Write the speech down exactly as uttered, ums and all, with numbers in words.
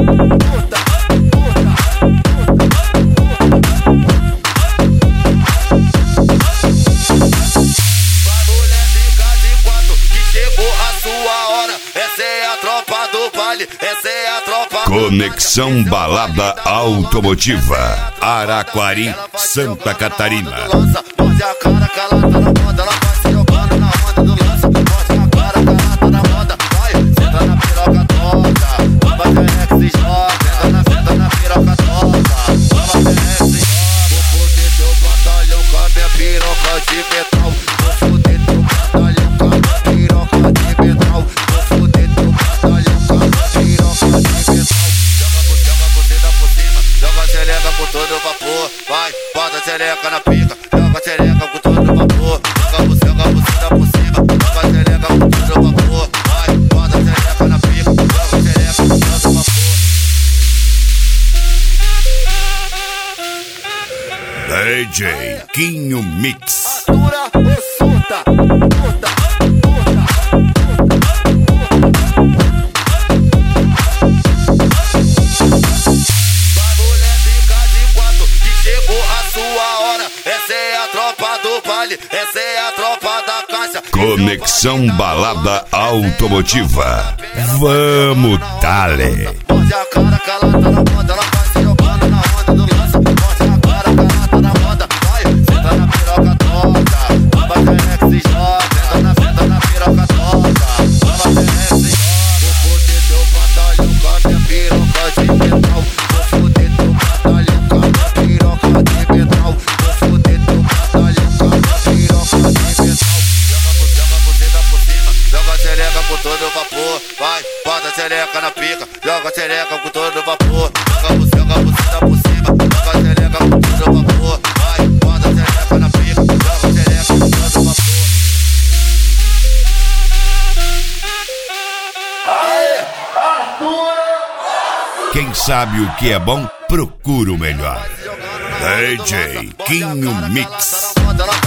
Essa é a tropa. Conexão Balada Automotiva, Araquari, Santa Catarina. Morde a cara que ela tá na moda, ela vai se jogando na onda do lança. Morde a cara que ela tá na moda, vai, senta na piroca toda. Baba T X J, senta na, senta na piroca toda. Baba T X J, vou foder teu batalhão com a minha piroca de metal. Vou foder teu batalhão com a minha piroca de metal. Vou foder teu batalhão com a minha piroca de metal. Joga por cima, buzina por cima, joga a xereca por todo vapor. Vai, bota a xereca na pica, joga a xereca com todo vapor. Joga por cima, buzina por cima, joga a xereca com todo vapor. Vai, bota a xereca na pica, joga a xereca com todo vapor. D J Quinho Mix. Atura ou surta, surta, surta. Vai mulher ficar de quatro, que chegou a sua hora. Essa é a tropa do baile, essa é a tropa da caixa. Conexão Balada Automotiva. Vamos, dale. Morde a cara que ela tá na moda, ela vai se jogando na onda do lança. Morde a cara que ela tá na moda, vai, senta na piroca toda. Baba T X J, senta na, senta na piroca toda. Baba T X J, vou foder teu batalhão com a minha piroca de metal. Vou foder teu batalhão com a minha piroca de metal. Vou foder teu batalhão com a minha piroca de metal. Joga por cima, buzina por cima, joga a xereca com todo vapor. Vai, bota a xereca na pica, joga a xereca com todo vapor. Joga por cima, buzina por cima, joga a xereca com todo vapor. Vai, bota a xereca na pica, joga a xereca com todo vapor. Aê, Arthur! Quem sabe o que é bom, procura o melhor. D J Quinho Mix. Ela